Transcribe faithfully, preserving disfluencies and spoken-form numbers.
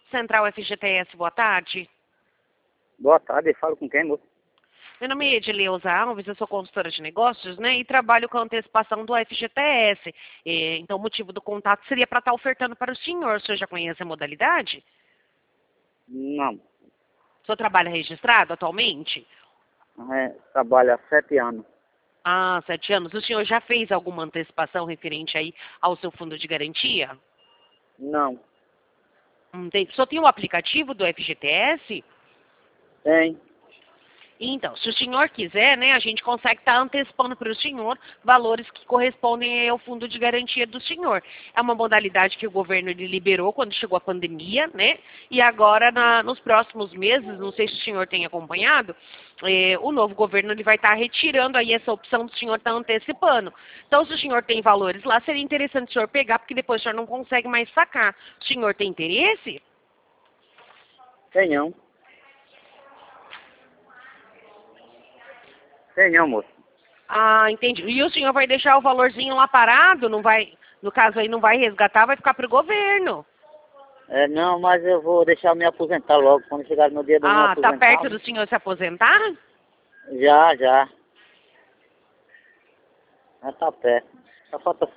Central F G T S, boa tarde. Boa tarde, falo com quem, moço? Meu nome é Edileuza Alves, eu sou consultora de negócios, né, e trabalho com a antecipação do F G T S. E, então, o motivo do contato seria para estar ofertando para o senhor. O senhor já conhece a modalidade? Não, O senhor trabalha registrado atualmente? é, trabalho há sete anos. Ah, sete anos. O senhor já fez alguma antecipação referente aí ao seu fundo de garantia? Não, Hum, tem- O senhor tem o aplicativo do F G T S? tem. Então, se o senhor quiser, né, a gente consegue estar antecipando para o senhor valores que correspondem ao fundo de garantia do senhor. É uma modalidade que o governo ele liberou quando chegou a pandemia, né? E agora, na, nos próximos meses, não sei se o senhor tem acompanhado, eh, o novo governo ele vai estar retirando aí essa opção do senhor estar antecipando. Então, se o senhor tem valores lá, seria interessante o senhor pegar, porque depois o senhor não consegue mais sacar. O senhor tem interesse? Tem não. Tem não, moço. Ah, entendi. E o senhor vai deixar o valorzinho lá parado? Não vai, no caso aí, não vai resgatar, vai ficar para o governo. É, não, mas eu vou deixar me aposentar logo, quando chegar no dia do meu Ah, tá aposentar. perto do senhor se aposentar? Já, já. Já tá perto. Só falta